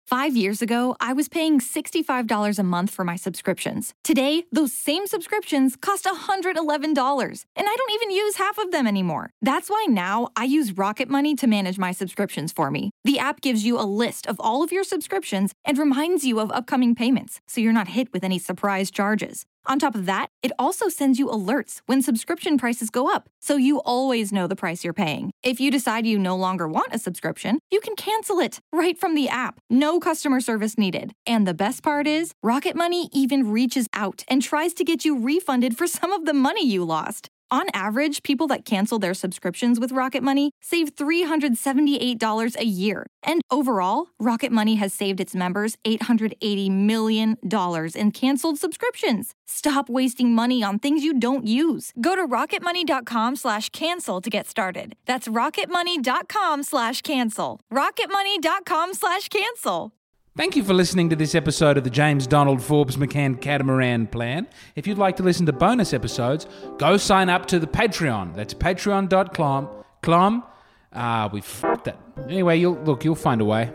5 years ago, I was paying $65 a month for my subscriptions. Today, those same subscriptions cost $111, and I don't even use half of them anymore. That's why now I use Rocket Money to manage my subscriptions for me. The app gives you a list of all of your subscriptions and reminds you of upcoming payments, so you're not hit with any surprise charges. On top of that, it also sends you alerts when subscription prices go up, so you always know the price you're paying. If you decide you no longer want a subscription, you can cancel it right from the app. No customer service needed. And the best part is, Rocket Money even reaches out and tries to get you refunded for some of the money you lost. On average, people that cancel their subscriptions with Rocket Money save $378 a year. And overall, Rocket Money has saved its members $880 million in canceled subscriptions. Stop wasting money on things you don't use. Go to rocketmoney.com/cancel to get started. That's rocketmoney.com/cancel. rocketmoney.com/cancel. Thank you for listening to this episode of the James Donald Forbes McCann Catamaran Plan. If you'd like to listen to bonus episodes, go sign up to the Patreon. That's patreon.com. We fucked that. Anyway, you'll find a way.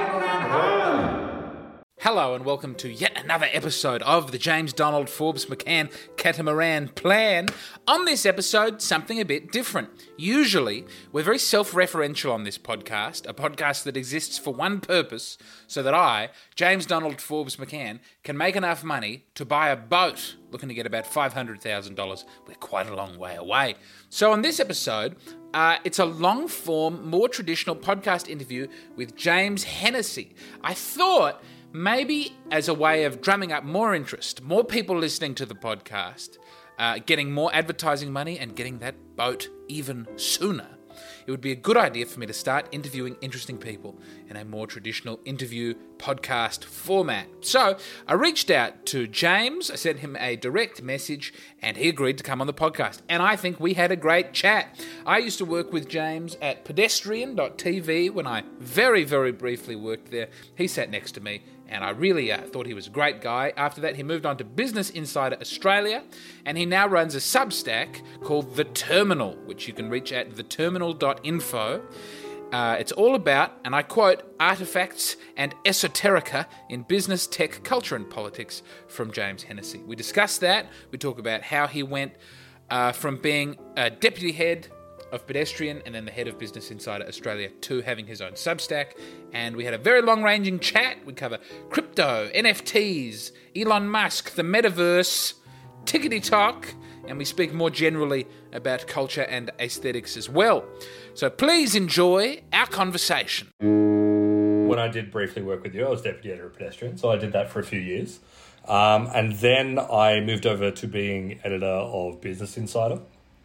Hello and welcome to yet another episode of the James Donald Forbes McCann Catamaran Plan. On this episode, something a bit different. Usually, we're very self-referential on this podcast, a podcast that exists for one purpose, so that I, James Donald Forbes McCann, can make enough money to buy a boat, looking to get about $500,000. We're quite a long way away. So on this episode, it's a long-form, more traditional podcast interview with James Hennessy. I thought maybe as a way of drumming up more interest, more people listening to the podcast, getting more advertising money and getting that boat even sooner, it would be a good idea for me to start interviewing interesting people in a more traditional interview podcast format. So I reached out to James, I sent him a direct message, and he agreed to come on the podcast. And I think we had a great chat. I used to work with James at pedestrian.tv when I very, very briefly worked there. He sat next to me, and I really thought he was a great guy. After that, he moved on to Business Insider Australia, and he now runs a Substack called The Terminal, which you can reach at theterminal.info. It's all about, and I quote, artifacts and esoterica in business, tech, culture and politics from James Hennessy. We discuss that. We talk about how he went from being a deputy head of Pedestrian and then the head of Business Insider Australia to having his own Substack. And we had a very long-ranging chat. We cover crypto, NFTs, Elon Musk, the metaverse, tickety-tock, and we speak more generally about culture and aesthetics as well. So please enjoy our conversation. When I did briefly work with you, I was deputy editor of Pedestrian, so I did that for a few years. And then I moved over to being editor of Business Insider.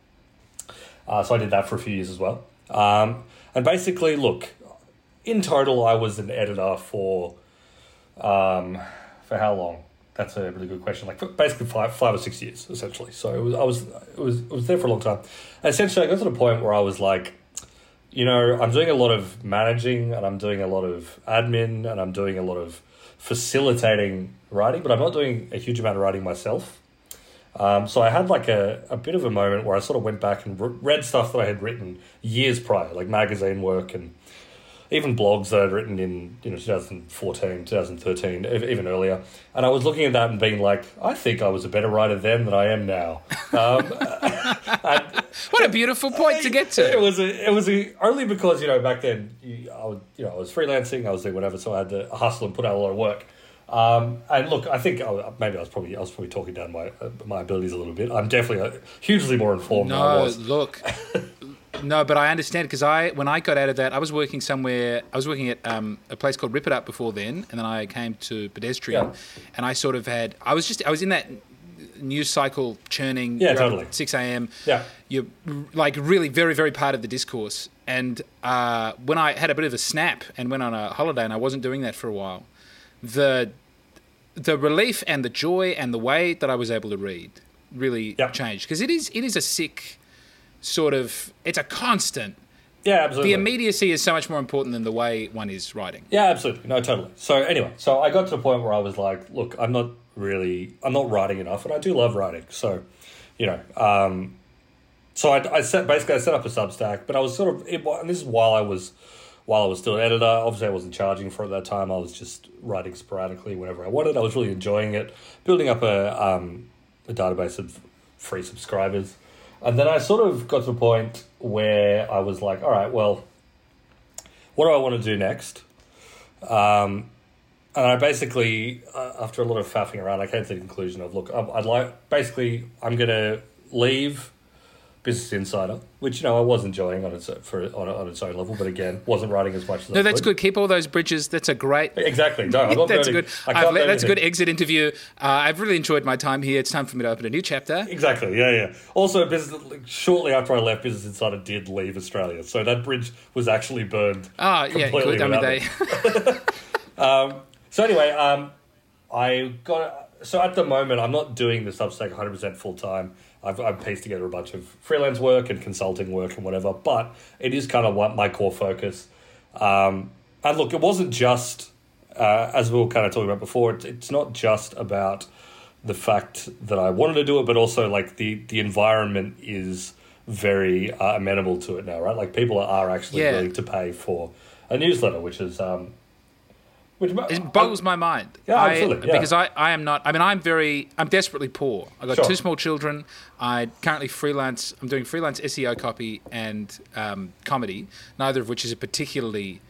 So I did that for a few years as well. And basically, look, in total, I was an editor for how long? That's a really good question. Like basically five or 6 years, essentially. So I was there for a long time. And essentially, I got to the point where I was like, you know, I'm doing a lot of managing, and I'm doing a lot of admin, and I'm doing a lot of facilitating writing, but I'm not doing a huge amount of writing myself. So I had like a bit of a moment where I sort of went back and read stuff that I had written years prior, like magazine work and even blogs that I'd written in 2014, 2013, even earlier. And I was looking at that and being like, I think I was a better writer then than I am now. What a beautiful point to get to. It was only because, back then I was freelancing, I was doing whatever, so I had to hustle and put out a lot of work. And look, I think maybe I was probably talking down my abilities a little bit. I'm definitely hugely more informed than I was. No, but I understand, because when I got out of that, I was working somewhere. I was working at a place called Rip It Up before then, and then I came to Pedestrian, and I sort of had. I was in that news cycle churning. Yeah, totally. At 6 a.m. Yeah, you're like really very, very part of the discourse. And when I had a bit of a snap and went on a holiday, and I wasn't doing that for a while, the relief and the joy and the way that I was able to read really changed, because it is a sick sort of, it's a constant. Yeah, absolutely. The immediacy is so much more important than the way one is writing. Yeah, absolutely. No, totally. So anyway, I got to the point where I was like, look, I'm not writing enough, and I do love writing. So, so I set up a Substack, but I was sort of, and this is while I was while I was still an editor. Obviously, I wasn't charging for it at that time. I was just writing sporadically whenever I wanted. I was really enjoying it, building up a database of free subscribers. And then I sort of got to a point where I was like, all right, well, what do I want to do next? And I basically, after a lot of faffing around, I came to the conclusion of, look, I'm going to leave Business Insider, which, I was enjoying on its own level, but again, wasn't writing as much as No, that's good. Keep all those bridges. That's a great... Exactly. No, I'm not that's burning, good. That's a good exit interview. I've really enjoyed my time here. It's time for me to open a new chapter. Exactly, yeah. Also, shortly after I left, Business Insider did leave Australia, so that bridge was actually burned. Oh, yeah, good. I mean, they... So anyway, So at the moment, I'm not doing the Substack 100% full time. I've pieced together a bunch of freelance work and consulting work and whatever, but it is kind of what my core focus. And look, it wasn't just, as we were kind of talking about before, it's not just about the fact that I wanted to do it, but also like the environment is very amenable to it now, right? Like people are actually willing to pay for a newsletter, which is... It boggles my mind. Yeah, absolutely. Because I am not... I mean, I'm desperately poor. I've got two small children. I currently freelance... I'm doing freelance SEO copy and comedy, neither of which is a particularly...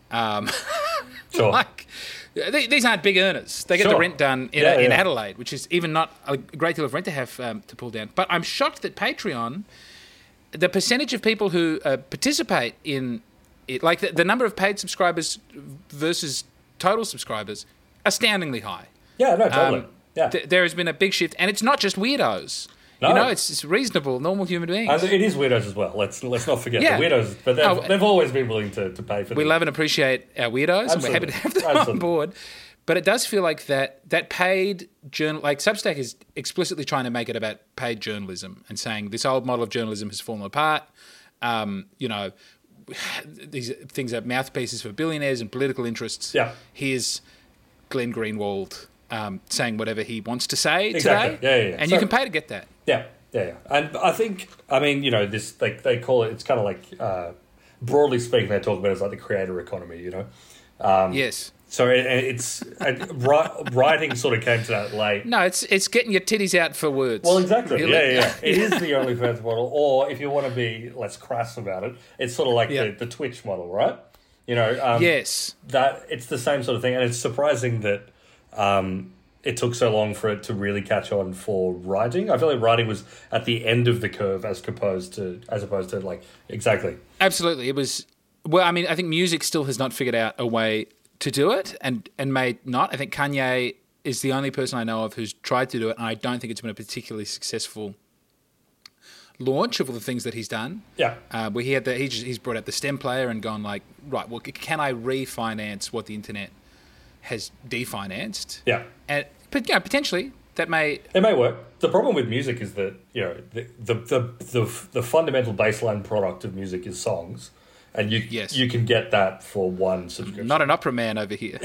These aren't big earners. They get the rent done in Adelaide, which is even not a great deal of rent to have to pull down. But I'm shocked that Patreon, the percentage of people who participate in it, like the number of paid subscribers versus... total subscribers, astoundingly high. Yeah, no, totally. There has been a big shift, and it's not just weirdos. No. It's reasonable, normal human beings. And it is weirdos as well. Let's not forget the weirdos, but they've always been willing to pay for them. We love and appreciate our weirdos, and we're happy to have them on board. But it does feel like that paid journal, like Substack is explicitly trying to make it about paid journalism and saying this old model of journalism has fallen apart. These things are mouthpieces for billionaires and political interests. Yeah. Here's Glenn Greenwald saying whatever he wants to say today. Yeah. And you can pay to get that. Yeah. And I think, this they call it, it's kind of like, broadly speaking, they talk about it as like the creator economy, Yes. So it's writing sort of came to that late. No, it's getting your titties out for words. Well, exactly. Really? Yeah. It is the OnlyFans model, or if you want to be less crass about it, it's sort of like the Twitch model, right? Yes. That it's the same sort of thing, and it's surprising that it took so long for it to really catch on for writing. I feel like writing was at the end of the curve as opposed to like exactly. Absolutely, it was. Well, I mean, I think music still has not figured out a way to do it and may not. I think Kanye is the only person I know of who's tried to do it, and I don't think it's been a particularly successful launch of all the things that he's done. Yeah. Where he's brought out the STEM player and gone like, right, well, can I refinance what the internet has definanced? Yeah. But potentially it may work. The problem with music is that the fundamental baseline product of music is songs. And you can get that for one subscription. Not an opera man over here.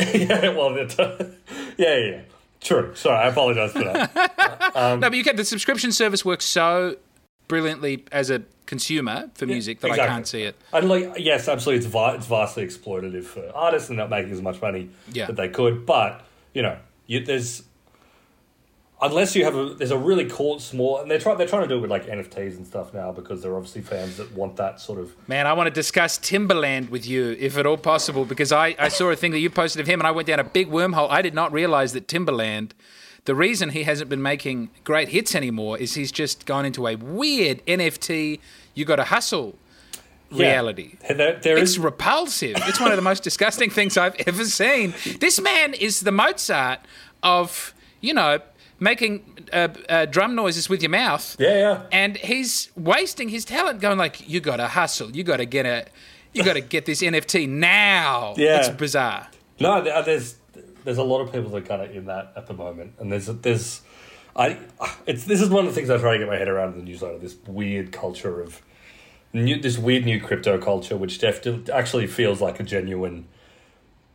Yeah. True. Sorry, I apologise for that. No, but the subscription service works so brilliantly as a consumer for music that I can't see it. And yes, absolutely, it's vastly exploitative for artists and not making as much money that they could. But there's. Unless you have there's a really cool small, and they're trying to do it with like NFTs and stuff now because there are obviously fans that want that sort of. Man, I want to discuss Timbaland with you if at all possible because I saw a thing that you posted of him and I went down a big wormhole. I did not realize that Timbaland, the reason he hasn't been making great hits anymore is he's just gone into a weird NFT. You got to hustle reality. It's repulsive. It's one of the most disgusting things I've ever seen. This man is the Mozart of making drum noises with your mouth. Yeah. And he's wasting his talent going like, you got to hustle. You got to get this NFT now. Yeah. It's bizarre. No, there's a lot of people that are kind of in that at the moment. And this is one of the things I try to get my head around in the newsletter, this weird culture of this weird new crypto culture, which actually feels like a genuine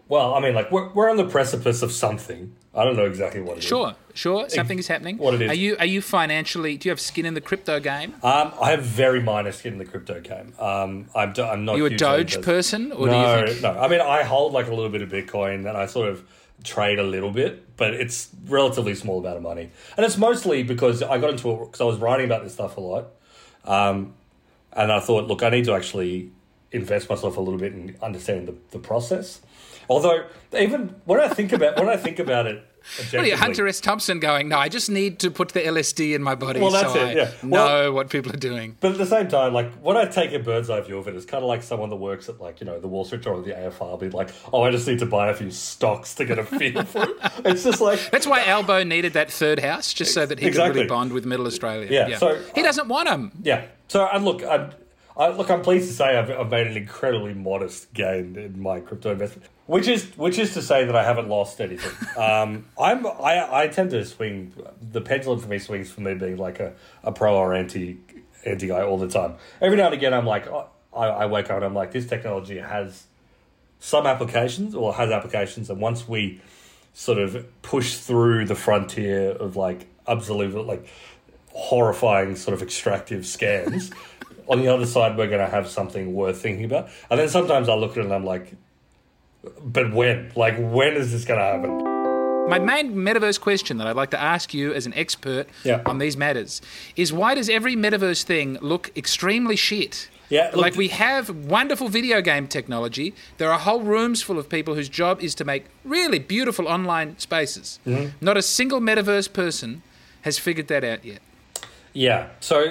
Well, I mean, like, we're on the precipice of something. I don't know exactly what it is. Sure. Something is happening. What it is. Are you financially... Do you have skin in the crypto game? I have very minor skin in the crypto game. I'm not. Are you a Doge person? Or No, do you think... no. I mean, I hold like a little bit of Bitcoin and I sort of trade a little bit, but it's relatively small amount of money. And it's mostly because I got into it because I was writing about this stuff a lot. And I thought, look, I need to actually invest myself a little bit in understanding the process. Although, even when I think about it, What are you, Hunter S. Thompson going, no, I just need to put the LSD in my body Well, that's so it, yeah. I know what people are doing. But at the same time, like, when I take a bird's eye view of it, it's kind of like someone that works at, like, you know, the Wall Street Journal or the AFR be like, oh, I just need to buy a few stocks to get a feel for it. It's just like... That's why Albo needed that third house, just so that he could really bond with Middle Australia. Yeah. So he doesn't want them. Yeah. So, and look, I'm pleased to say I've made an incredibly modest gain in my crypto investment, which is to say that I haven't lost anything. I tend to swing. The pendulum for me swings from me being like a pro or anti guy all the time. Every now and again, I'm like, I wake up and I'm like, this technology has some applications, and once we sort of push through the frontier of like absolute, like horrifying sort of extractive scams. On the other side, we're going to have something worth thinking about. And then sometimes I look at it and I'm like, but when? Like, when is this going to happen? My main metaverse question that I'd like to ask you as an expert on these matters is, why does every metaverse thing look extremely shit? Yeah, look, like, we have wonderful video game technology. There are whole rooms full of people whose job is to make really beautiful online spaces. Mm-hmm. Not a single metaverse person has figured that out yet. Yeah. So,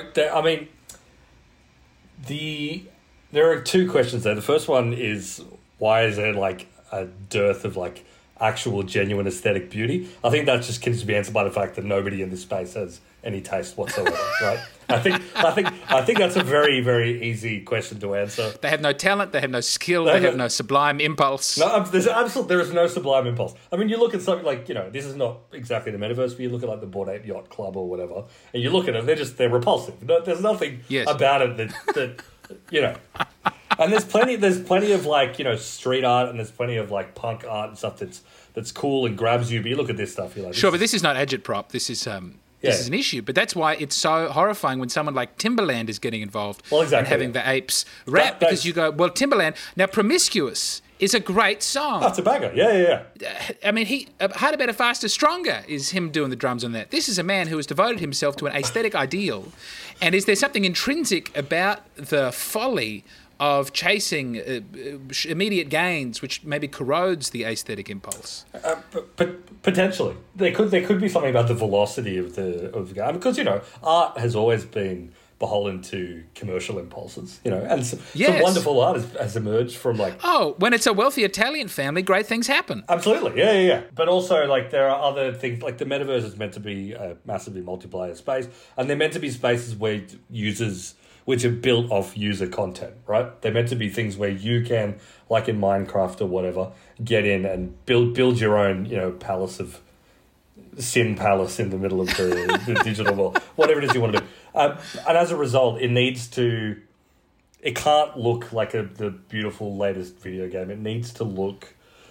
there are two questions there. The first one is, why is there like a dearth of like actual genuine aesthetic beauty? I think that just can be answered by the fact that nobody in this space has any taste whatsoever, right? I think that's a very, very easy question to answer. They have no talent, they have no skill, they have no sublime impulse. No, there is no sublime impulse. I mean, you look at something like, you know, this is not exactly the metaverse, but you look at like the Bored Ape Yacht Club or whatever, and you look at it, they're repulsive. There's nothing about it that you know. And there's plenty of like, you know, street art, and there's plenty of like punk art and stuff that's cool and grabs you. But you look at this stuff, you're like, sure, but this is not agitprop. This is an issue. But that's why it's so horrifying when someone like Timbaland is getting involved and having the apes rap, because you go, well, Timbaland, now Promiscuous is a great song. That's a banger. Yeah. I mean, Harder, Better, Faster, Stronger is him doing the drums on that. This is a man who has devoted himself to an aesthetic ideal. And is there something intrinsic about the folly of chasing immediate gains, which maybe corrodes the aesthetic impulse? But potentially, there could be something about the velocity of the game, because, you know, art has always been beholden to commercial impulses, you know, and some wonderful art has emerged from like... Oh, when it's a wealthy Italian family, great things happen. Absolutely, yeah. But also, like, there are other things, like the metaverse is meant to be a massively multiplayer space, and they're meant to be spaces where users, which are built off user content, right? They're meant to be things where you can, like in Minecraft or whatever, get in and build your own, you know, palace in the middle of the digital world, whatever it is you want to do. And as a result, it can't look like the beautiful latest video game. It needs to look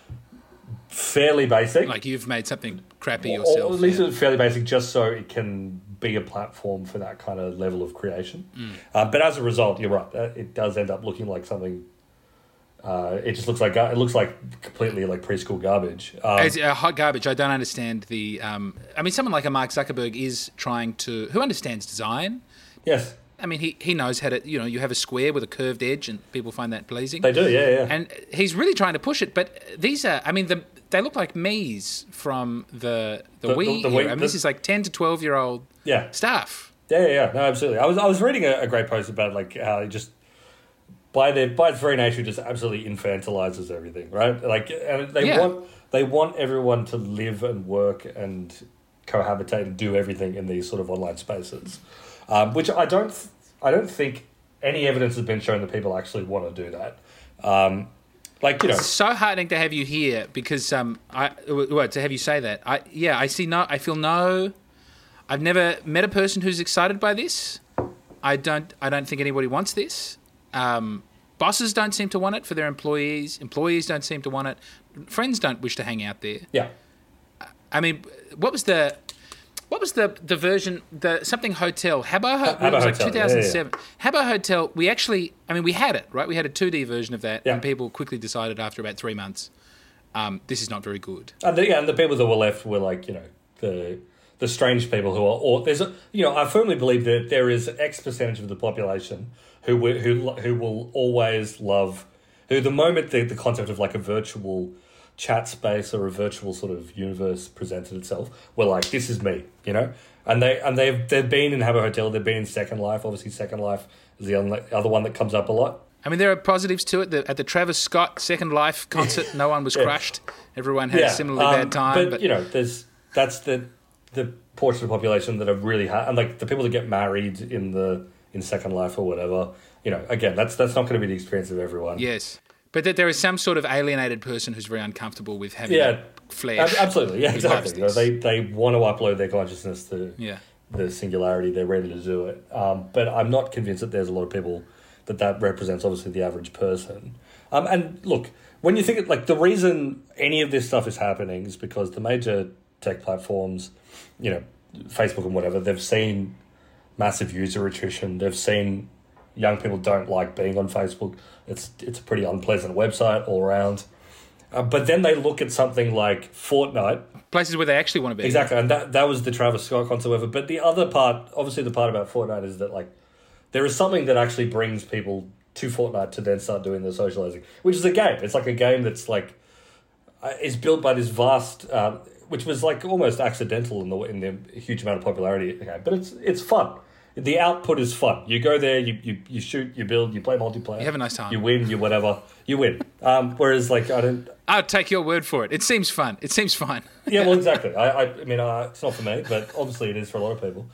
fairly basic. Like you've made something crappy yourself. Or at least it's fairly basic, just so it can be a platform for that kind of level of creation. But as a result, you're right. It does end up looking like something... it just looks like completely like preschool garbage. It's hot garbage. I don't understand the. I mean, someone like a Mark Zuckerberg is trying to. Who understands design? Yes. I mean, he knows how to. You know, you have a square with a curved edge, and people find that pleasing. They do, yeah. And he's really trying to push it. But these are. I mean, they look like Mii's from the Wii. The Wii. I mean, this is like 10 to 12-year-old stuff. Yeah. No, absolutely. I was reading a great post about like how he just. By its very nature, just absolutely infantilizes everything, right? Like, and they want everyone to live and work and cohabitate and do everything in these sort of online spaces, which I don't think any evidence has been shown that people actually want to do that. It's so heartening to have you here because to have you say that. I feel no. I've never met a person who's excited by this. I don't think anybody wants this. Bosses don't seem to want it for their employees. Employees don't seem to want it. Friends don't wish to hang out there. Yeah. I mean, what was the version, the something hotel, Habbo? It was like Hotel, 2007. Habbo Hotel, we had it, right? We had a 2D version of that, Yeah. and people quickly decided after about 3 months, this is not very good. And the people that were left were like, the strange people who are, or there's I firmly believe that there is X percentage of the population who will always love, who the moment the concept of like a virtual chat space or a virtual sort of universe presented itself, were like, this is me, and they've been in Habbo Hotel, they've been in Second Life. Obviously, Second Life is the other one that comes up a lot. I mean, there are positives to it. At the Travis Scott Second Life concert, no one was crushed. Everyone had a similarly bad time. But that's the portion of the population that are really hard, and like the people that get married in Second Life or whatever. Again, that's not going to be the experience of everyone. Yes, but that there is some sort of alienated person who's very uncomfortable with having flash. Absolutely, yeah, exactly. They want to upload their consciousness to Yeah. the singularity. They're ready to do it. But I'm not convinced that there's a lot of people that represents, obviously, the average person. And look, when you think it, like the reason any of this stuff is happening is because the major tech platforms, Facebook and whatever, they've seen massive user attrition. They've seen young people don't like being on Facebook. It's a pretty unpleasant website all around. But then they look at something like Fortnite. Places where they actually want to be. Exactly, and that was the Travis Scott concert, whatever. But the other part, obviously the part about Fortnite is that like there is something that actually brings people to Fortnite to then start doing the socializing, which is a game. It's like a game that's like is built by this vast, which was like almost accidental in the huge amount of popularity it had. But it's fun. The output is fun. You go there, you shoot, you build, you play multiplayer. You have a nice time. You win, you whatever. You win. Whereas like I'll take your word for it. It seems fun. It seems fine. Yeah, well, exactly. I mean, it's not for me, but obviously it is for a lot of people.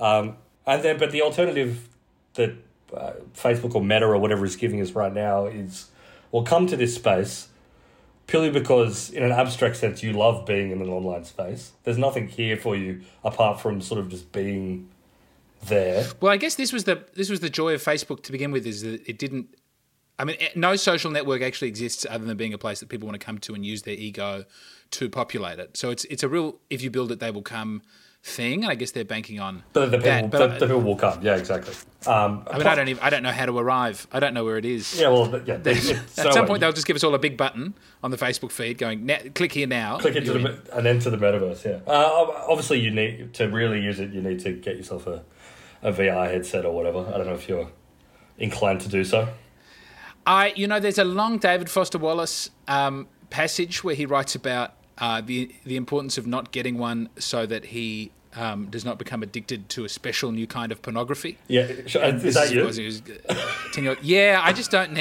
But the alternative that Facebook or Meta or whatever is giving us right now is, well, come to this space purely because, in an abstract sense, you love being in an online space. There's nothing here for you apart from sort of just being there. Well, I guess this was the joy of Facebook to begin with, is that it didn't. I mean, no social network actually exists other than being a place that people want to come to and use their ego to populate it. So it's a real, if you build it, they will come thing. And I guess they're banking on the people will come. Yeah, exactly. I mean, I don't know how to arrive. I don't know where it is. Yeah, well, yeah. At some point, they'll just give us all a big button on the Facebook feed going, click here now. Click into and then to the metaverse, yeah. Obviously, you need to really use it. You need to get yourself a VR headset or whatever. I don't know if you're inclined to do so. There's a long David Foster Wallace passage where he writes about the importance of not getting one so that he does not become addicted to a special new kind of pornography. Yeah, is that you? Yeah, I just don't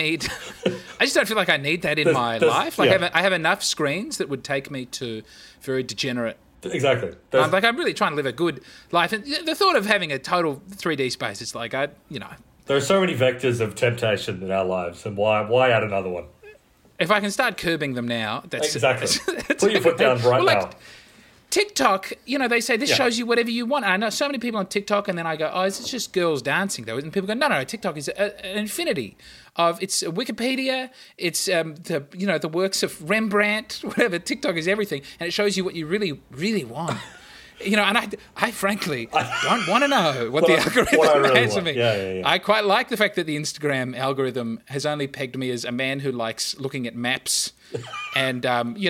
feel like I need that in my life. Like, I have enough screens that would take me to very degenerate. Exactly. I'm really trying to live a good life, and the thought of having a total 3D space, it's like there are so many vectors of temptation in our lives, and why add another one? If I can start curbing them now, that's exactly. Put your foot down now. TikTok, they say this shows you whatever you want. And I know so many people on TikTok, and then I go, oh, it's just girls dancing though. And people go, no, TikTok is an infinity of, it's Wikipedia, it's the works of Rembrandt, whatever. TikTok is everything, and it shows you what you really, really want. And I frankly don't want to know what the algorithm has for me. Yeah. I quite like the fact that the Instagram algorithm has only pegged me as a man who likes looking at maps and,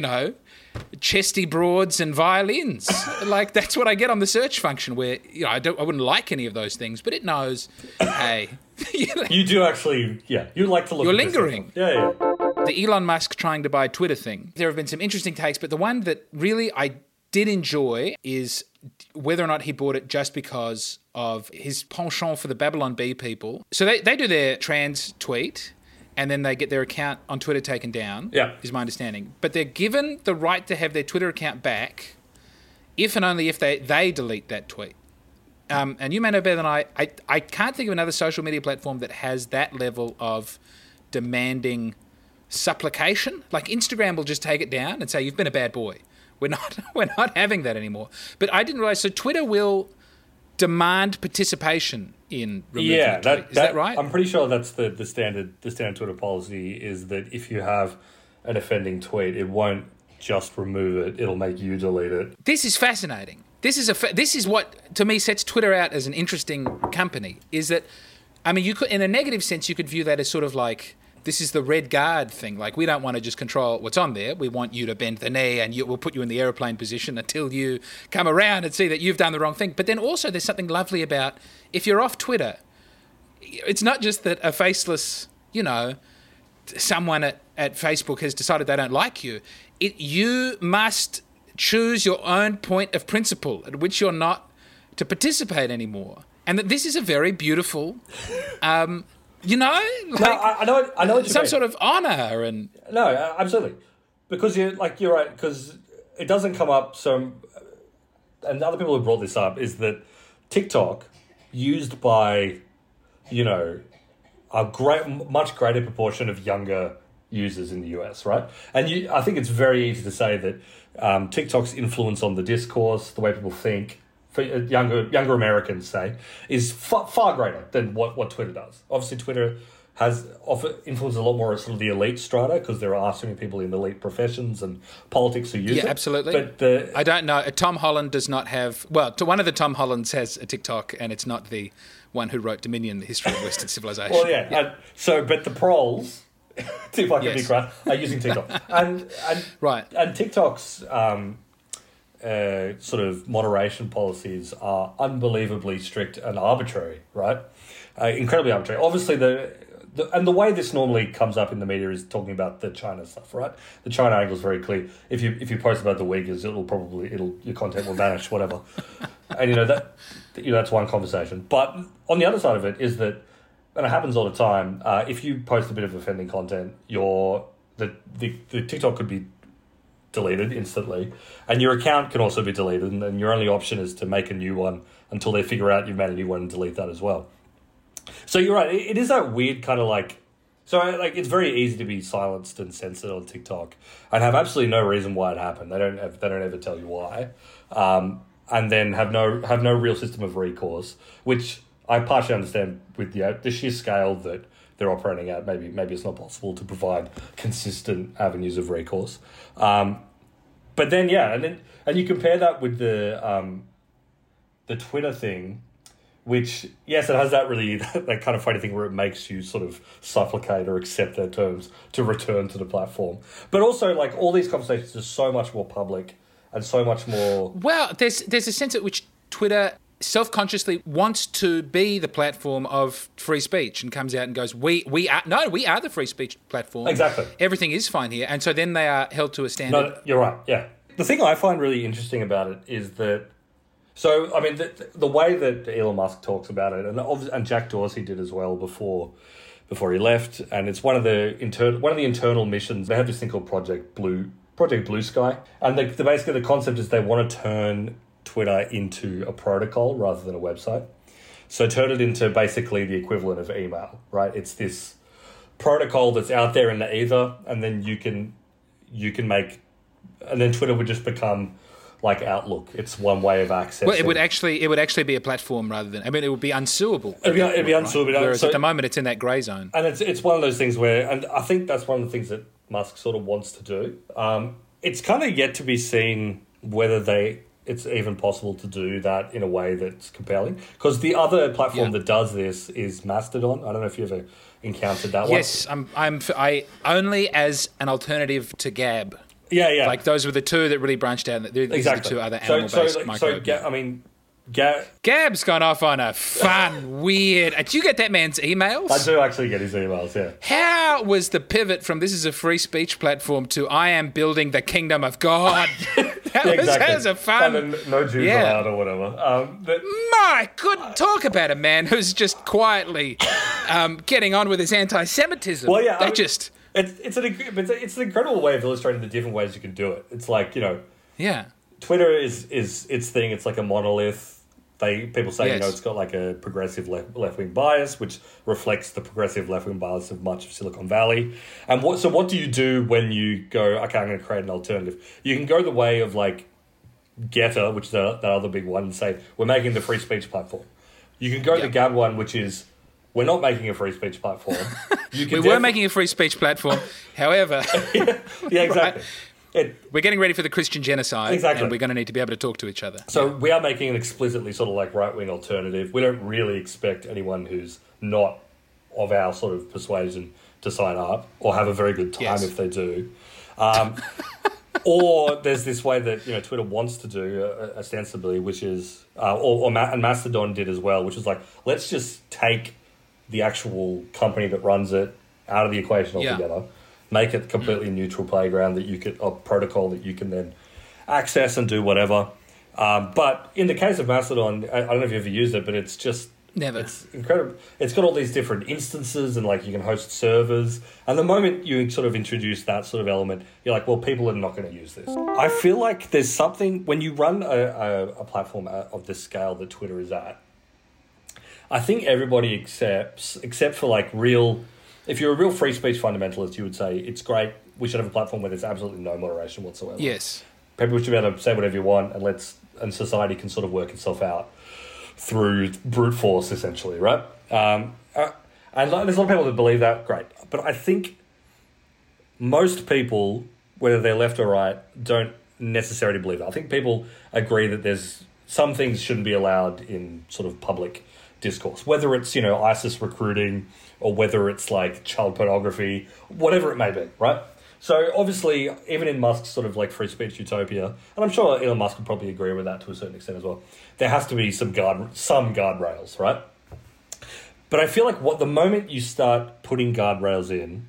chesty broads and violins. Like, that's what I get on the search function, where I wouldn't like any of those things, but it knows, hey. You do actually, you like to look. You're lingering. Yeah. The Elon Musk trying to buy Twitter thing. There have been some interesting takes, but the one that really I did enjoy is whether or not he bought it just because of his penchant for the Babylon Bee people. So they do their trans tweet, and then they get their account on Twitter taken down, is my understanding. But they're given the right to have their Twitter account back if and only if they delete that tweet. And you may know better than I can't think of another social media platform that has that level of demanding supplication. Like, Instagram will just take it down and say, you've been a bad boy. We're not having that anymore. But I didn't realize, so Twitter will demand participation in removing Yeah, a tweet. Is that right? I'm pretty sure that's the standard Twitter policy is that if you have an offending tweet, it won't just remove it; it'll make you delete it. This is fascinating. This is what to me sets Twitter out as an interesting company. Is that, I mean, you could, in a negative sense, you could view that as sort of like, this is the red guard thing. Like, we don't want to just control what's on there. We want you to bend the knee, and we'll put you in the aeroplane position until you come around and see that you've done the wrong thing. But then also there's something lovely about, if you're off Twitter, it's not just that a faceless, someone at Facebook has decided they don't like you. You must choose your own point of principle at which you're not to participate anymore. And that this is a very beautiful... No, I know what you some mean. sort of honour and No, absolutely, because you're right, because it doesn't come up. So, and other people who brought this up is that TikTok, used by, much greater proportion of younger users in the US, right? And I think it's very easy to say that TikTok's influence on the discourse, the way people think, for younger Americans, say, is far greater than what Twitter does. Obviously, Twitter has influenced a lot more sort of the elite strata because there are so many people in elite professions and politics who use it. Yeah, absolutely. But I don't know. Tom Holland does not have... Well, one of the Tom Hollands has a TikTok, and it's not the one who wrote Dominion, the history of Western civilization. Well, yeah. But the proles, if I can be crass, are using TikTok. And right. And TikTok's... sort of moderation policies are unbelievably strict and arbitrary, right? Incredibly arbitrary. Obviously, the way this normally comes up in the media is talking about the China stuff, right? The China angle is very clear. If you post about the Uyghurs, your content will vanish, whatever. And that's one conversation. But on the other side of it is that, and it happens all the time, if you post a bit of offending content, the TikTok could be deleted instantly, and your account can also be deleted, and then your only option is to make a new one until they figure out you've made a new one and delete that as well. So you're right, it is that weird kind of it's very easy to be silenced and censored on TikTok and have absolutely no reason why it happened. They don't ever tell you why, and then have no real system of recourse, which I partially understand with the sheer scale that they're operating at. Maybe it's not possible to provide consistent avenues of recourse. But then, and you compare that with the Twitter thing, which, yes, it has that really, that kind of funny thing where it makes you sort of supplicate or accept their terms to return to the platform. But also, like, all these conversations are so much more public and so much more... Well, there's a sense at which Twitter self-consciously wants to be the platform of free speech and comes out and goes, we are the free speech platform. Exactly. Everything is fine here. And so then they are held to a standard. No, you're right, yeah. The thing I find really interesting about it is that, so, I mean, the way that Elon Musk talks about it, and Jack Dorsey did as well before he left, and it's one of the internal missions. They have this thing called Project Blue Sky, and basically the concept is they want to turn Twitter into a protocol rather than a website. So turn it into basically the equivalent of email, right? It's this protocol that's out there in the ether, and then you can make, and then Twitter would just become like Outlook. It's one way of accessing. Well, it would actually be a platform rather than, it would be unsuable. It'd be unsuable. Right? Whereas at the moment it's in that grey zone. And it's one of those things where, and I think that's one of the things that Musk sort of wants to do. It's kind of yet to be seen whether it's even possible to do that in a way that's compelling. Because the other platform that does this is Mastodon. I don't know if you ever encountered that one. Yes, I only as an alternative to Gab. Yeah. Like those were the two that really branched out. These are the two other animal-based micro. Gab's gone off on a fun, weird... Do you get that man's emails? I do actually get his emails, yeah. How was the pivot from this is a free speech platform to I am building the kingdom of God? That was a fun... No Jews allowed or whatever. My good... Talk about a man who's just quietly getting on with his anti-Semitism. Well, yeah. It's an incredible way of illustrating the different ways you can do it. It's like, Yeah. Twitter is its thing. It's like a monolith. People say, it's got like a progressive left-wing bias, which reflects the progressive left-wing bias of much of Silicon Valley. And what do you do when you go, okay, I'm going to create an alternative? You can go the way of like Getter, which is that other big one, and say, we're making the free speech platform. You can go to the Gab one, which is, we're not making a free speech platform. We were making a free speech platform. However... yeah, exactly. We're getting ready for the Christian genocide, exactly. And we're going to need to be able to talk to each other. So we are making an explicitly sort of like right-wing alternative. We don't really expect anyone who's not of our sort of persuasion to sign up or have a very good time if they do. Or there's this way that Twitter wants to do ostensibly, which is, and Mastodon did as well, which is like, let's just take the actual company that runs it out of the equation altogether, make it a completely neutral playground that a protocol that you can then access and do whatever. But in the case of Mastodon, I don't know if you've ever used it, but it's just never. It's incredible. It's got all these different instances and like you can host servers. And the moment you sort of introduce that sort of element, you're like, well, people are not going to use this. I feel like there's something when you run a platform of this scale that Twitter is at. I think everybody except for like if you're a real free speech fundamentalist, you would say it's great. We should have a platform where there's absolutely no moderation whatsoever. Yes, people should be able to say whatever you want, and society can sort of work itself out through brute force, essentially, right? And there's a lot of people that believe that. Great, but I think most people, whether they're left or right, don't necessarily believe that. I think people agree that there's some things shouldn't be allowed in sort of public discourse, whether it's ISIS recruiting or whether it's like child pornography, whatever it may be, right? So obviously, even in Musk's sort of like free speech utopia, and I'm sure Elon Musk would probably agree with that to a certain extent as well, there has to be some guardrails, right? But I feel like the moment you start putting guardrails in,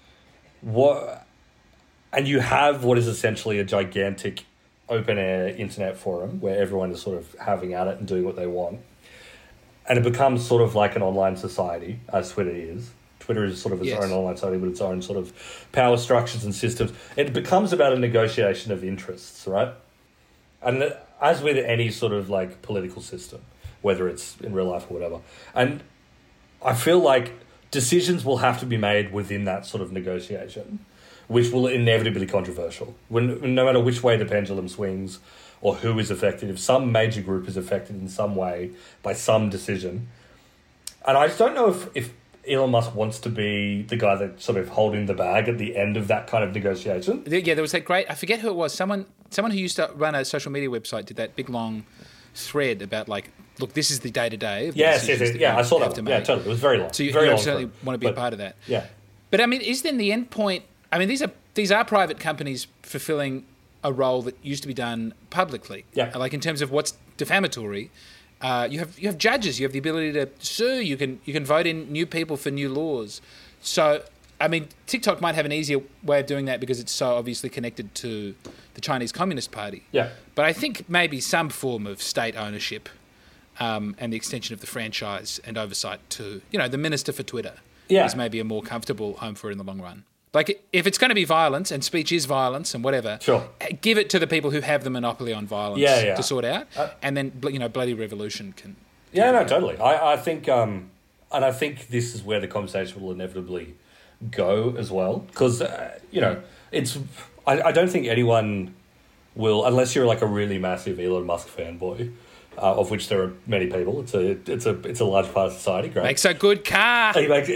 and you have what is essentially a gigantic open air internet forum where everyone is sort of having at it and doing what they want, and it becomes sort of like an online society, as Twitter is. Twitter is sort of its own online society with its own sort of power structures and systems. It becomes about a negotiation of interests, right? And as with any sort of like political system, whether it's in real life or whatever. And I feel like decisions will have to be made within that sort of negotiation, which will inevitably be controversial. No matter which way the pendulum swings or who is affected, if some major group is affected in some way by some decision. And I just don't know if Elon Musk wants to be the guy that's sort of holding the bag at the end of that kind of negotiation. Yeah, there was that great, I forget who it was, someone who used to run a social media website did that big long thread about like, look, this is the day-to-day. Yes, I saw that one. Yeah, totally. It was very long. So you very long certainly want to be a part of that. Yeah. But I mean, is then the end point, I mean, these are private companies fulfilling a role that used to be done publicly. Yeah. Like in terms of what's defamatory, you have judges, you have the ability to sue, you can vote in new people for new laws. So, I mean, TikTok might have an easier way of doing that because it's so obviously connected to the Chinese Communist Party. Yeah. But I think maybe some form of state ownership and the extension of the franchise and oversight to, the minister for Twitter is maybe a more comfortable home for it in the long run. Like, if it's going to be violence, and speech is violence and whatever, sure, give it to the people who have the monopoly on violence to sort out, and then, bloody revolution can... Totally. I think, and I think this is where the conversation will inevitably go as well, because, it's... I don't think anyone will, unless you're like a really massive Elon Musk fanboy, of which there are many people. It's a large part of society. Great. Makes a good car.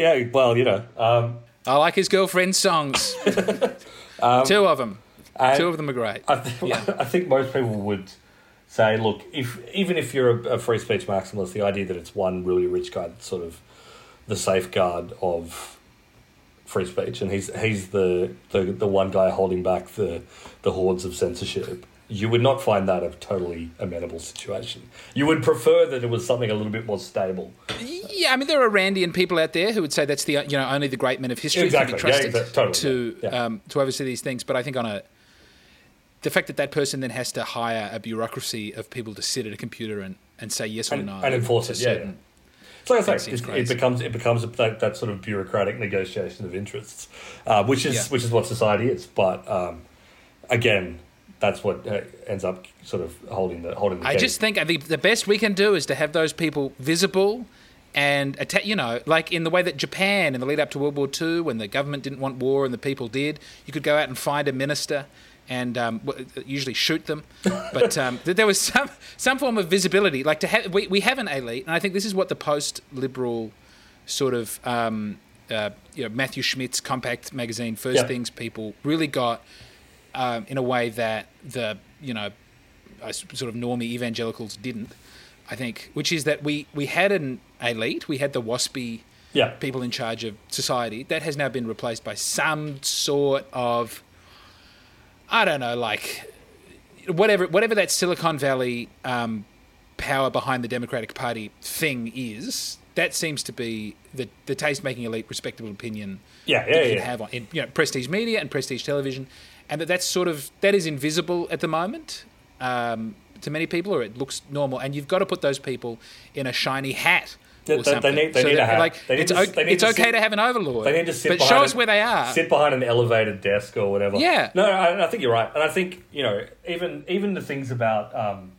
I like his girlfriend's songs. Two of them. Two of them are great. I think most people would say, look, even if you're a free speech maximalist, the idea that it's one really rich guy that's sort of the safeguard of free speech, and he's the one guy holding back the hordes of censorship. You would not find that a totally amenable situation. You would prefer that it was something a little bit more stable. Yeah, I mean, there are Randian people out there who would say that's the only the great men of history can be trusted to oversee these things. But I think the fact that person then has to hire a bureaucracy of people to sit at a computer and say yes or no and enforce it. Yeah. So like I say, it becomes that sort of bureaucratic negotiation of interests, which is what society is. But again, that's what ends up sort of holding the. I think the best we can do is to have those people visible and like in the way that Japan in the lead up to World War II, when the government didn't want war and the people did, you could go out and find a minister and usually shoot them. But there was some form of visibility. Like we have an elite, and I think this is what the post-liberal sort of Matthew Schmidt's Compact magazine, First Things people really got in a way that the sort of normie evangelicals didn't. I think, which is that we had an elite, we had the waspy people in charge of society. That has now been replaced by some sort of, I don't know, like whatever that Silicon Valley power behind the Democratic Party thing is. That seems to be the taste-making elite, respectable opinion you can have on prestige media and prestige television, and that is invisible at the moment. To many people, or it looks normal, and you've got to put those people in a shiny hat or something. They need a hat. Like, it's okay to have an overlord. They need to sit but show us where they are. Sit behind an elevated desk or whatever. Yeah. No, I think you're right, and I think even the things about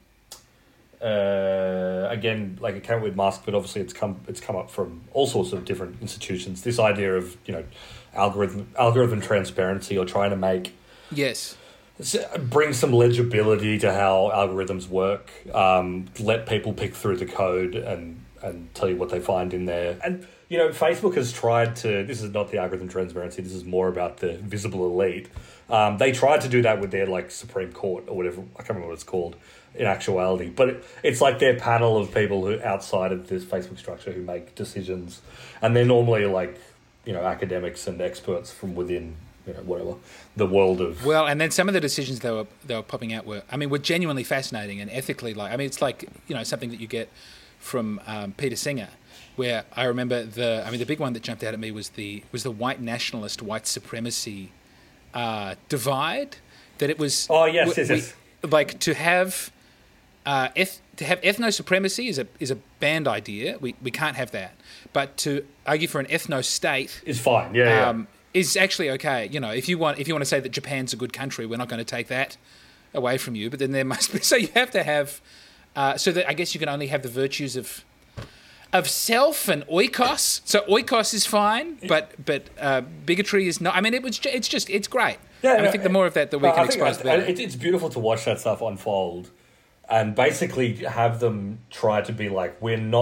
again, like it came with Musk, but obviously it's come up from all sorts of different institutions. This idea of algorithm transparency, or trying to make bring some legibility to how algorithms work, let people pick through the code and tell you what they find in there. And, Facebook has tried to, this is not the algorithm transparency, this is more about the visible elite. They tried to do that with their, Supreme Court or whatever, I can't remember what it's called in actuality. But it's like their panel of people who outside of this Facebook structure who make decisions. And they're normally, academics and experts from within whatever, the world of... Well, and then some of the decisions they were popping out were genuinely fascinating and ethically, it's like, something that you get from Peter Singer, where I remember the big one that jumped out at me was the white nationalist, white supremacy divide, that it was... Oh, yes. Like, to have ethno-supremacy is a banned idea. We can't have that. But to argue for an ethno-state... is fine, is actually okay. If you want to say that Japan's a good country, we're not going to take that away from you. But then there must be. So you have to have. So that I guess you can only have the virtues of self and oikos. So oikos is fine, but bigotry is not. It's great. Yeah, I think the more of that we can expose, the better. It's beautiful to watch that stuff unfold, and basically have them try to be like,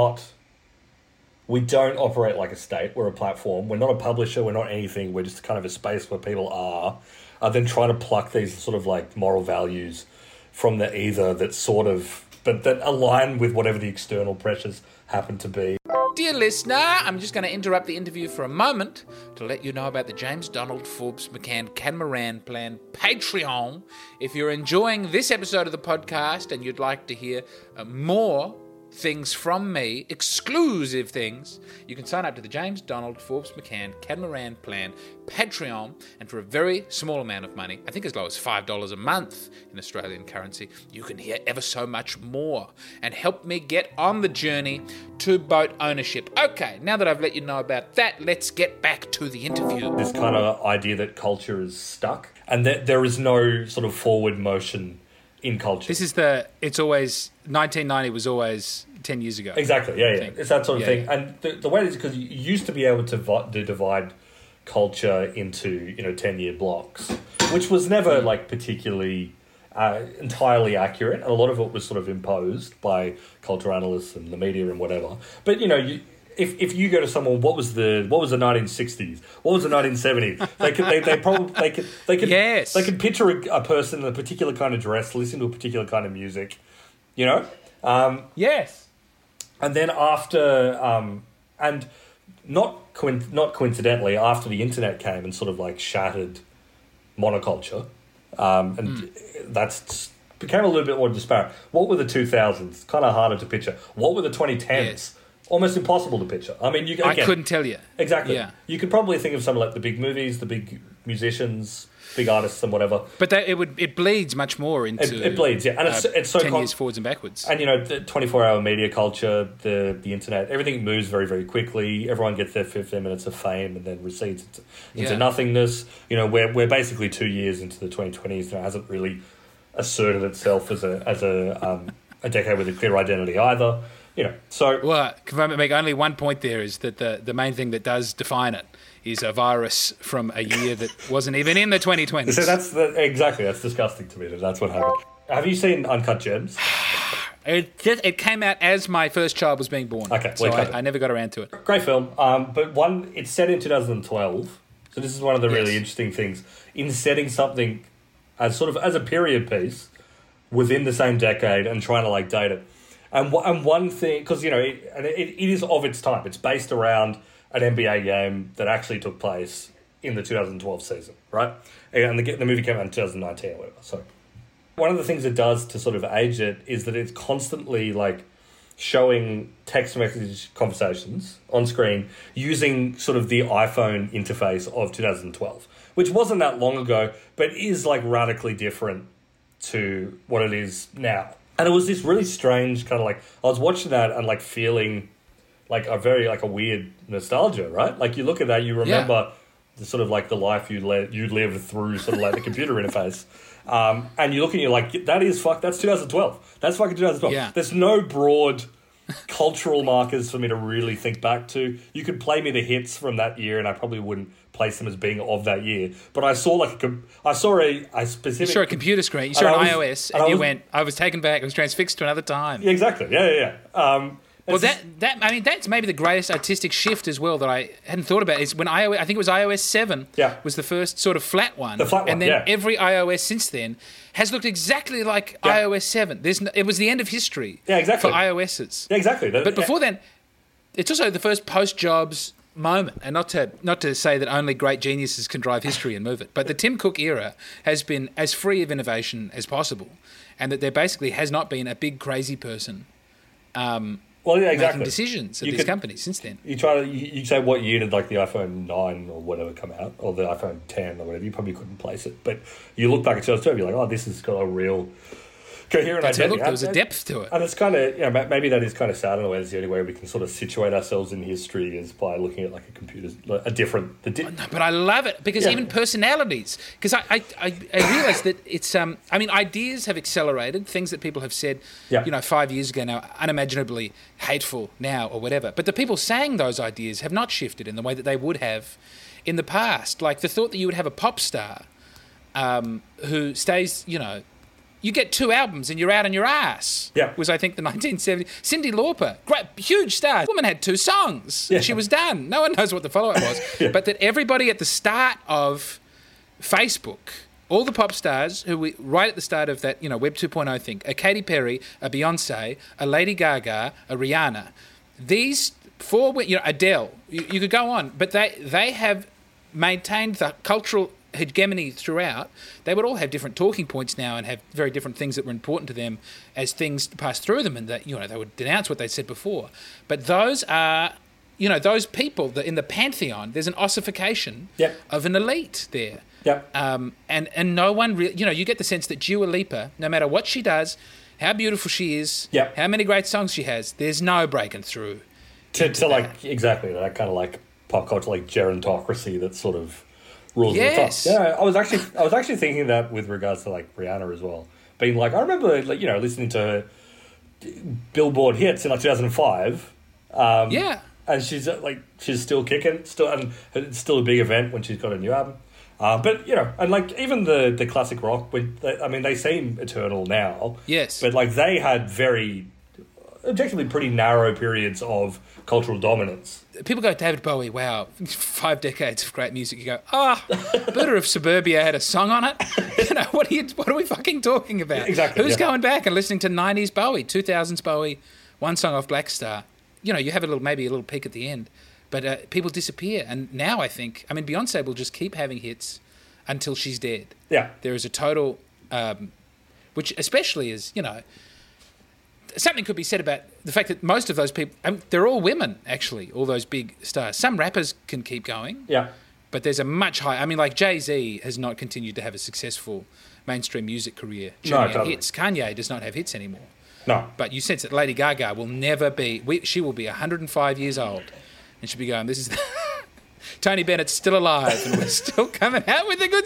we don't operate like a state. We're a platform. We're not a publisher. We're not anything. We're just kind of a space where people are then trying to pluck these sort of moral values from the ether but that align with whatever the external pressures happen to be. Dear listener, I'm just going to interrupt the interview for a moment to let you know about the James Donald Forbes McCann Catamaran Plan Patreon. If you're enjoying this episode of the podcast and you'd like to hear more things from me, exclusive things, you can sign up to the James Donald Forbes McCann Catamaran Plan Patreon, and for a very small amount of money, I think as low as $5 a month in Australian currency, you can hear ever so much more and help me get on the journey to boat ownership. Okay, now that I've let you know about that, let's get back to the interview. This kind of idea that culture is stuck and that there is no sort of forward motion in culture. This is it's always, 1990 was always 10 years ago. Exactly, yeah. It's that sort of thing. And the way it is, because you used to be able to divide culture into, 10-year blocks, which was never, particularly entirely accurate. And a lot of it was sort of imposed by cultural analysts and the media and whatever. But, if you go to someone, what was the 1960s? What was the 1970s? They could picture a person in a particular kind of dress, listen to a particular kind of music, Yes. And then after, and not coincidentally, after the internet came and sort of shattered monoculture, and that's became a little bit more disparate. What were the 2000s? Kind of harder to picture. What were the 2010s? Yes. Almost impossible to picture. I mean, I couldn't tell you. Exactly. Yeah. You could probably think of some like the big movies, the big musicians, big artists, and whatever. But it bleeds much more into it bleeds, yeah, and it's so 10 years forwards and backwards. And the 24-hour media culture, the internet, everything moves very, very quickly. Everyone gets their 15 minutes of fame and then recedes into nothingness. We're basically 2 years into the 2020s, and it hasn't really asserted itself as a decade with a clear identity either. So well, can I make only one point there is that the main thing that does define it is a virus from a year that wasn't even in the 2020s. So that's disgusting to me that that's what happened. Have you seen Uncut Gems? It came out as my first child was being born. Okay, so I never got around to it. Great film, but it's set in 2012, so this is one of the really interesting things in setting something as a period piece within the same decade and trying to date it. And one thing, because it is of its time. It's based around an NBA game that actually took place in the 2012 season, right? And the movie came out in 2019 or whatever. So one of the things it does to sort of age it is that it's constantly showing text message conversations on screen using sort of the iPhone interface of 2012, which wasn't that long ago, but is radically different to what it is now. And it was this really strange kind of I was watching that and feeling a weird nostalgia, right? You look at that, you remember the sort of the life you lived through sort of the computer interface. And you look and you're that's 2012. That's fucking 2012. Yeah. There's no broad cultural markers for me to really think back to. You could play me the hits from that year and I probably wouldn't place them as being of that year. But I saw a specific... You saw a computer screen. You saw an iOS and you went, I was taken back. I was transfixed to another time. Yeah, exactly. Yeah. Well, that's maybe the greatest artistic shift as well that I hadn't thought about is when I think it was iOS 7 was the first sort of flat one. The flat one, and then every iOS since then has looked exactly like iOS 7. It was the end of history for iOSs. Yeah, exactly. But before then, it's also the first post-Jobs moment, and not to say that only great geniuses can drive history and move it, but the Tim Cook era has been as free of innovation as possible, and that there basically has not been a big crazy person making decisions at these companies since then. You say what year did the iPhone 9 or whatever come out, or the iPhone 10 or whatever, you probably couldn't place it, but you look back at 2012, you're like, oh, this has got a real coherent identity. There was a depth to it. And it's kind of, maybe that is kind of sad in a way. It's the only way we can sort of situate ourselves in history is by looking at a computer's, No, but I love it because even personalities, because I realise that it's, ideas have accelerated, things that people have said, 5 years ago now, unimaginably hateful now or whatever. But the people saying those ideas have not shifted in the way that they would have in the past. Like the thought that you would have a pop star who stays, you get 2 albums and you're out on your ass. Yeah. Was, I think, the 1970s. Cyndi Lauper, great, huge star. Woman had 2 songs. Yeah. And she was done. No one knows what the follow-up was. But that everybody at the start of Facebook, all the pop stars right at the start of that, Web 2.0 thing, a Katy Perry, a Beyonce, a Lady Gaga, a Rihanna, these 4, Adele, you could go on, but they have maintained the cultural hegemony throughout. They would all have different talking points now and have very different things that were important to them as things passed through them, and that they would denounce what they said before. But those are, those people that in the pantheon, there's an ossification of an elite there. Yep. And no one really, you get the sense that Dua Lipa, no matter what she does, how beautiful she is, how many great songs she has, there's no breaking through. Exactly that kind of pop culture, gerontocracy that sort of rules yes. the top. Yeah, I was actually thinking that with regards to Rihanna as well. Being I remember listening to her Billboard hits in 2005. And she's still kicking, and it's still a big event when she's got a new album. But and even the classic rock, they seem eternal now. Yes. But they had very objectively pretty narrow periods of cultural dominance. People go, David Bowie, wow, 5 decades of great music. You go, Buddha of Suburbia had a song on it. What are we fucking talking about? Exactly. Who's going back and listening to 90s Bowie, 2000s Bowie, one song off Black Star? You have maybe a little peak at the end, but people disappear. And now I think, Beyonce will just keep having hits until she's dead. Yeah. There is a total, which especially is, something could be said about the fact that most of those people, they're all women, actually, all those big stars. Some rappers can keep going. Yeah. But there's a much higher... Jay-Z has not continued to have a successful mainstream music career. Totally. Hits. Kanye does not have hits anymore. No. But you sense that Lady Gaga will never be... she will be 105 years old. And she'll be going, this is... Tony Bennett's still alive and we're still coming out with the good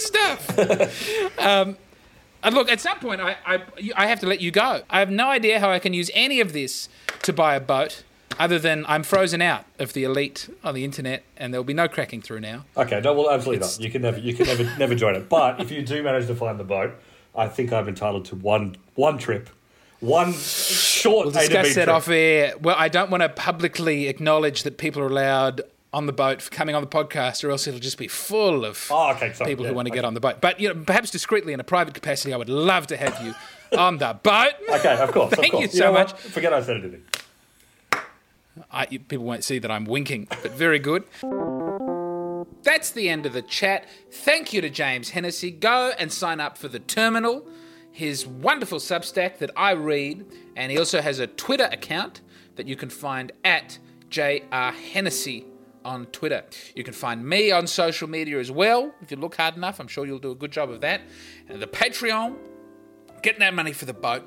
stuff. And look, at some point, I have to let you go. I have no idea how I can use any of this to buy a boat Other than I'm frozen out of the elite on the internet, and there will be no cracking through now. Okay, no, well, absolutely not. You can never join it. But if you do manage to find the boat, I think I'm entitled to one trip, one short. We'll discuss that trip. off air. Well, I don't want to publicly acknowledge that people are allowed on the boat for coming on the podcast, or else it'll just be full of people who want to get on the boat. But perhaps discreetly in a private capacity, I would love to have you on the boat. Okay, of course. Thank you so much. Forget I said anything. People won't see that I'm winking, but very good. That's the end of the chat. Thank you to James Hennessy. Go and sign up for The Terminal, his wonderful Substack that I read, and he also has a Twitter account that you can find at JR Hennessy on Twitter. You can find me on social media as well. If you look hard enough, I'm sure you'll do a good job of that. And the Patreon, getting that money for the boat.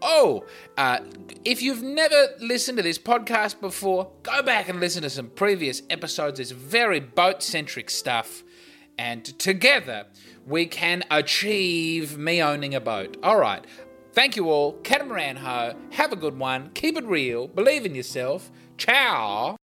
If you've never listened to this podcast before, go back and listen to some previous episodes. It's very boat-centric stuff. And together, we can achieve me owning a boat. All right. Thank you all. Catamaran ho. Have a good one. Keep it real. Believe in yourself. Ciao.